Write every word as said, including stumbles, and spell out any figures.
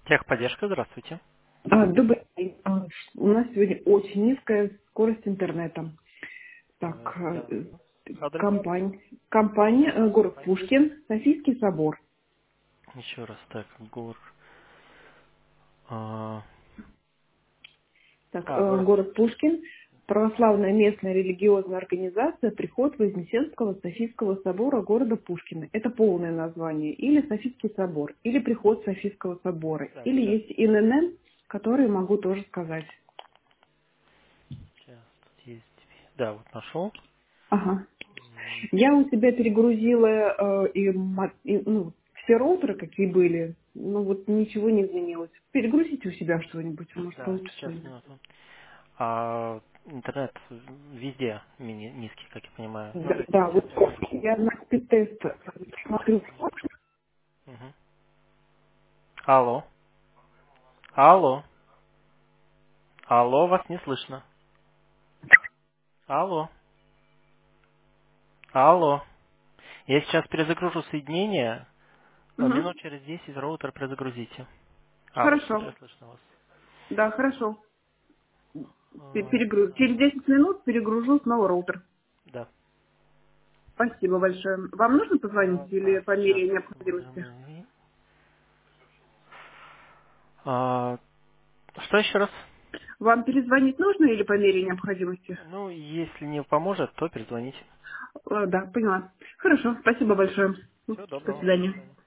Техподдержка, здравствуйте. А, добрый день. А, У нас сегодня очень низкая скорость интернета. Так, Э, Да. э, Адрес? компания, компания э, город Компании. Пушкин, Софийский собор. Еще раз, так, Гор. А, Так, а, э, город. город Пушкин, православная местная религиозная организация Приход Вознесенского Софийского собора города Пушкина. Это полное название. Или Софийский собор, или Приход Софийского собора, Так, или сейчас, есть ин эн эн, которые могу тоже сказать. сейчас, тут есть. Да, вот нашел. Ага. М, Я у себя перегрузила э, и, мо- и, ну, все роутеры, какие были, ну вот ничего не изменилось. Перегрузите у себя что-нибудь, может Да, получится. сейчас, минуту. А интернет везде мини низкий, как я понимаю. Ну, то Да, есть да, вот сейчас я вижу. я на спид-тест смотрю. Мгм. Алло. Алло. Алло, вас не слышно. Алло. Алло. Я сейчас перезагружу соединение. А Мгм. Минут через десять роутер перезагрузите. А, вот Хорошо, теперь слышно вас. да, хорошо. Пе- А, Перегруз. Через так, десять минут перегружу снова роутер. да. Спасибо большое. Вам нужно А, позвонить или так, по сейчас. мере необходимости? А, что еще раз? Вам перезвонить нужно или по мере необходимости? Ну, если не поможет, то перезвоните. Э, Да, поняла. Хорошо, спасибо большое. Всего До доброго. До свидания. свидания.